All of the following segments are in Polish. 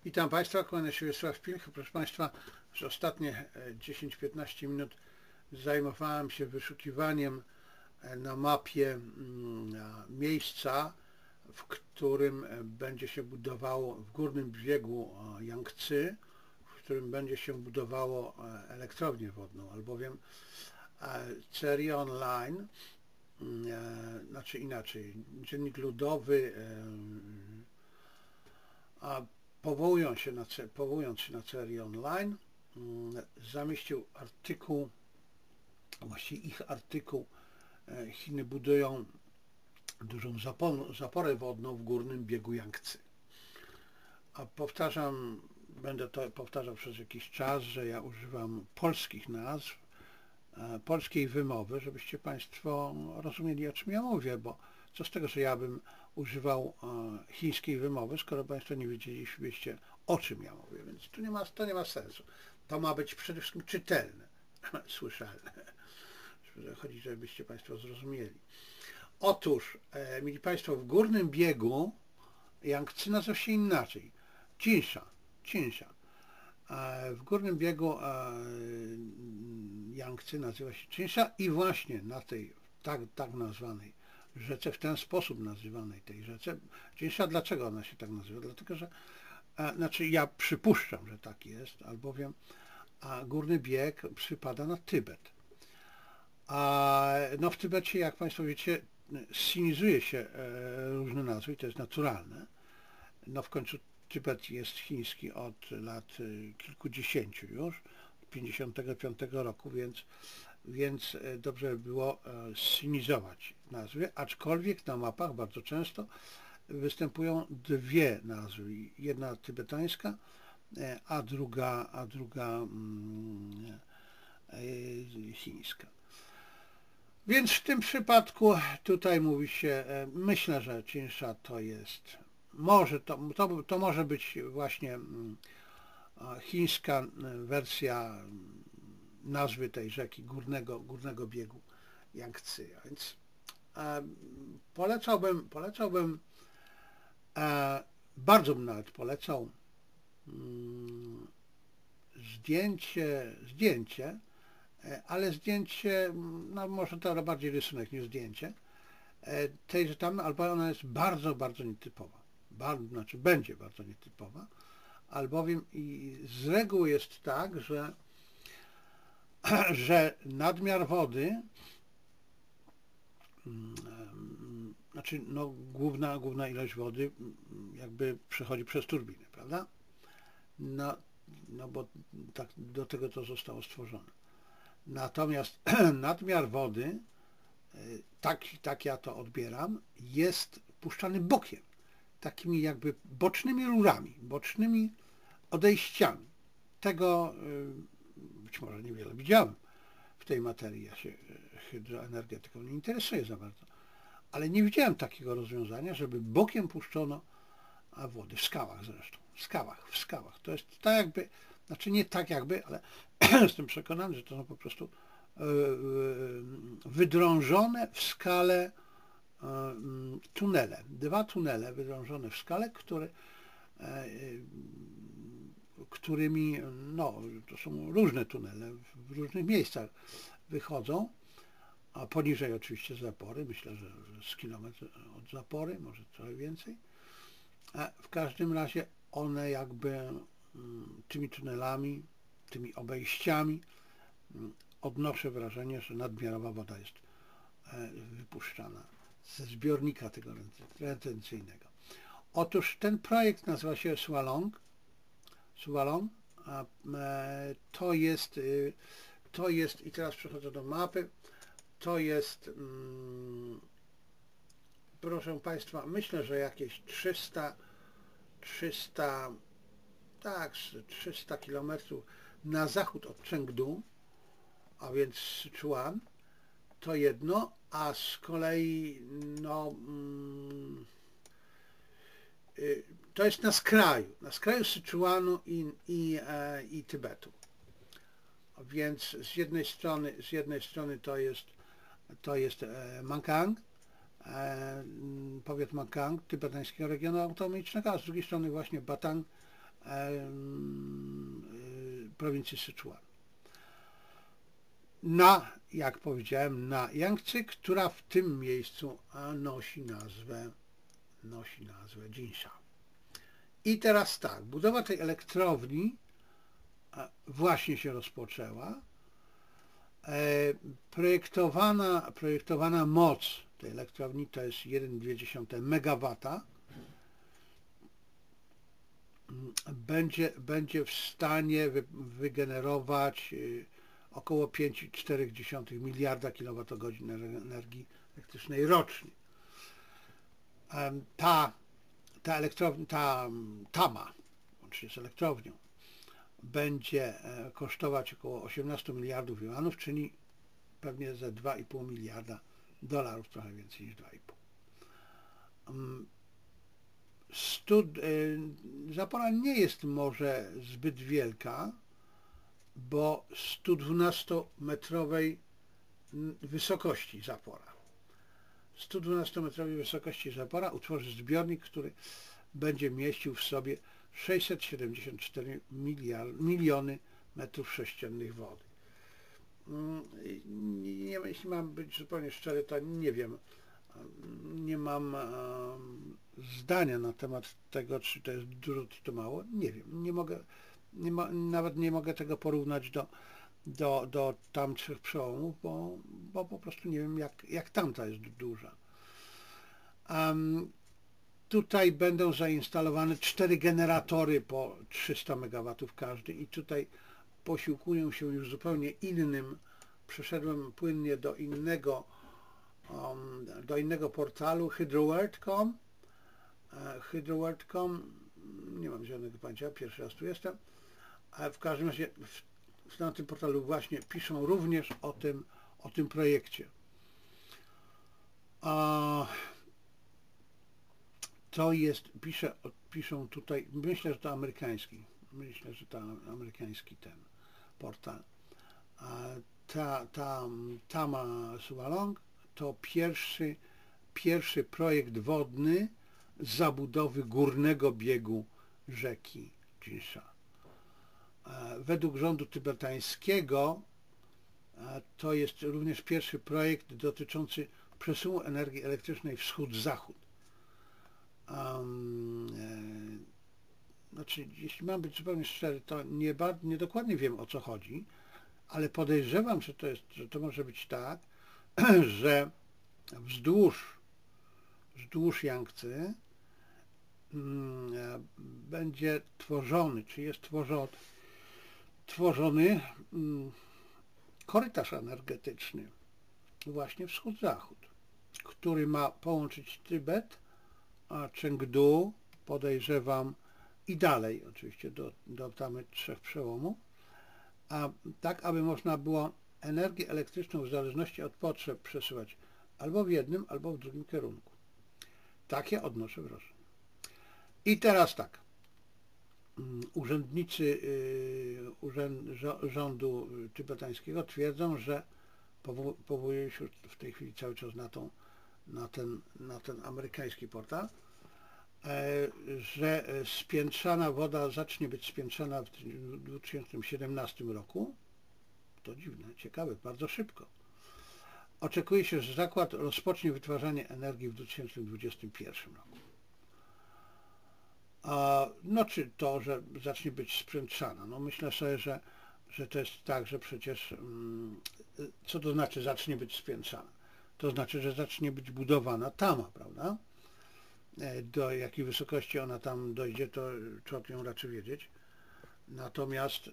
Witam Państwa, kłaniam się Wiesław Pilch. Proszę Państwa, przez ostatnie 10-15 minut zajmowałem się wyszukiwaniem na mapie miejsca, w którym będzie się budowało w górnym brzegu Jangtzy, w którym będzie się budowało elektrownię wodną, albowiem Chery Online, znaczy inaczej, Dziennik Ludowy, powołując się na Chery Online, zamieścił artykuł, właściwie ich artykuł: Chiny budują dużą zaporę wodną w górnym biegu Jangtzy. A powtarzam, będę to powtarzał przez jakiś czas, że ja używam polskich nazw, polskiej wymowy, żebyście Państwo rozumieli, o czym ja mówię, bo co z tego, że ja bym używał chińskiej wymowy, skoro Państwo nie wiedzielibyście, o czym ja mówię, więc to nie ma sensu. To ma być przede wszystkim czytelne, słyszalne. Chodzi, żebyście Państwo zrozumieli. Otóż, mili Państwo, w górnym biegu Jangtzy nazywa się inaczej. Chinsha. W górnym biegu Jangtzy nazywa się Chinsha i właśnie na tej tak nazwanej rzece, w ten sposób nazywanej tej rzece, Chinsha, dlaczego ona się tak nazywa? Dlatego, że znaczy ja przypuszczam, że tak jest, albowiem górny bieg przypada na Tybet. No w Tybecie, jak Państwo wiecie, sinizuje się różne nazwy i to jest naturalne. No w końcu Tybet jest chiński od lat kilkudziesięciu już, 55 roku, więc dobrze by było sinizować nazwy, aczkolwiek na mapach bardzo często występują dwie nazwy, jedna tybetańska, a druga chińska. Więc w tym przypadku tutaj mówi się, myślę, że Chinsha to jest, to może być właśnie chińska wersja nazwy tej rzeki, górnego biegu Jangtzy. A więc polecałbym, bardzo bym nawet polecał zdjęcie, ale zdjęcie, no może to bardziej rysunek niż zdjęcie, tejże tam, albo ona jest bardzo, bardzo nietypowa. Znaczy będzie bardzo nietypowa, albowiem i z reguły jest tak, że nadmiar wody, znaczy no główna ilość wody jakby przechodzi przez turbinę, prawda? No bo tak do tego to zostało stworzone. Natomiast nadmiar wody, tak ja to odbieram, jest puszczany bokiem, takimi jakby bocznymi rurami, bocznymi odejściami. Tego być może niewiele widziałem w tej materii, ja się hydroenergetyką nie interesuję za bardzo, ale nie widziałem takiego rozwiązania, żeby bokiem puszczono wody, w skałach zresztą, w skałach. To jest tak jakby, znaczy nie tak jakby, ale jestem przekonany, że to są po prostu wydrążone w skale tunele, dwa tunele wydrążone w skale, którymi, no to są różne tunele, w różnych miejscach wychodzą, a poniżej oczywiście zapory, myślę, że z kilometr od zapory, może trochę więcej. W każdym razie one jakby tymi tunelami, tymi obejściami odnoszę wrażenie, że nadmiarowa woda jest wypuszczana ze zbiornika tego retencyjnego. Otóż ten projekt nazywa się Sualong. To jest, i teraz przechodzę do mapy, to jest, proszę Państwa, myślę, że jakieś 300 kilometrów na zachód od Chengdu, a więc Sichuan, to jedno, a z kolei no, to jest na skraju Sichuanu i Tybetu. Więc z jednej strony to jest Mankang, powiat Mankang, tybetańskiego regionu autonomicznego, a z drugiej strony właśnie Batang, prowincji Syczuan. Jak powiedziałem, na Jangtzy, która w tym miejscu nosi nazwę Jinsha. I teraz tak, budowa tej elektrowni właśnie się rozpoczęła. Projektowana moc tej elektrowni to jest 1,2 MW. Będzie w stanie wygenerować około 5,4 miliarda kWh energii elektrycznej rocznie. Ta elektrownia, ta Tama, łącznie z elektrownią, będzie kosztować około 18 miliardów juanów, czyli pewnie ze 2,5 miliarda dolarów, trochę więcej niż 2,5. Zapora nie jest może zbyt wielka, bo 112-metrowej wysokości zapora. 112-metrowej wysokości zapora utworzy zbiornik, który będzie mieścił w sobie 674 miliony metrów sześciennych wody. Jeśli mam być zupełnie szczery, to nie wiem, nie mam zdania na temat tego, czy to jest dużo, czy to mało. Nie wiem, nawet nie mogę tego porównać do tamtych przełomów, bo po prostu nie wiem, jak tamta jest duża. Tutaj będą zainstalowane 4 generatory po 300 MW każdy i tutaj posiłkują się już zupełnie innym. Przeszedłem płynnie do innego portalu, hydroworld.com. Hydroworld.com, nie mam żadnego pojęcia, pierwszy raz tu jestem, ale w każdym razie na tym portalu właśnie piszą również o tym projekcie. To jest, piszą tutaj, myślę, że to amerykański ten portal. Tama Sualong to pierwszy projekt wodny zabudowy górnego biegu rzeki Jinsha. Według rządu tybetańskiego to jest również pierwszy projekt dotyczący przesyłu energii elektrycznej wschód-zachód. Znaczy, jeśli mam być zupełnie szczery, to nie dokładnie wiem, o co chodzi, ale podejrzewam, że to może być tak, że wzdłuż Jangtzy będzie tworzony, czy jest tworzony korytarz energetyczny właśnie wschód-zachód, który ma połączyć Tybet, a Chengdu, podejrzewam, i dalej oczywiście do tamy 3 przełomów, a tak, aby można było energię elektryczną w zależności od potrzeb przesyłać albo w jednym, albo w drugim kierunku. Takie odnoszę wrażenie. I teraz tak, urzędnicy rządu tybetańskiego twierdzą, że powołują się w tej chwili cały czas na ten amerykański portal, że spiętrzana woda zacznie być spiętrzana w 2017 roku. To dziwne, ciekawe, bardzo szybko. Oczekuje się, że zakład rozpocznie wytwarzanie energii w 2021 roku. No czy to, że zacznie być spiętrzana? No myślę sobie, że to jest tak, że przecież co to znaczy zacznie być spiętrzana? To znaczy, że zacznie być budowana Tama, prawda? Do jakiej wysokości ona tam dojdzie, to człowiek ją raczy wiedzieć. Natomiast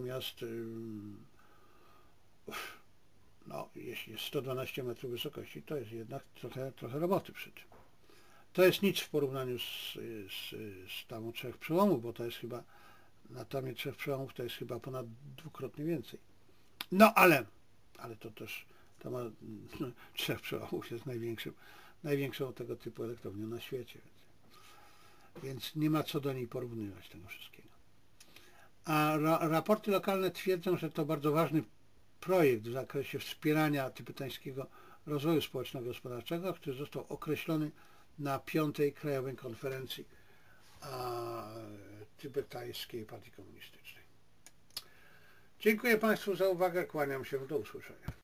no, jeśli jest 112 metrów wysokości, to jest jednak trochę roboty przy tym. To jest nic w porównaniu z Tamą 3 przełomów, bo to jest chyba, na Tamie 3 przełomów to jest chyba ponad dwukrotnie więcej. No ale to też Tama 3 przełomów jest największą tego typu elektrownią na świecie. Więc nie ma co do niej porównywać tego wszystkiego. A raporty lokalne twierdzą, że to bardzo ważny projekt w zakresie wspierania tybetańskiego rozwoju społeczno-gospodarczego, który został określony na 5. Krajowej Konferencji Tybetańskiej Partii Komunistycznej. Dziękuję Państwu za uwagę, kłaniam się, do usłyszenia.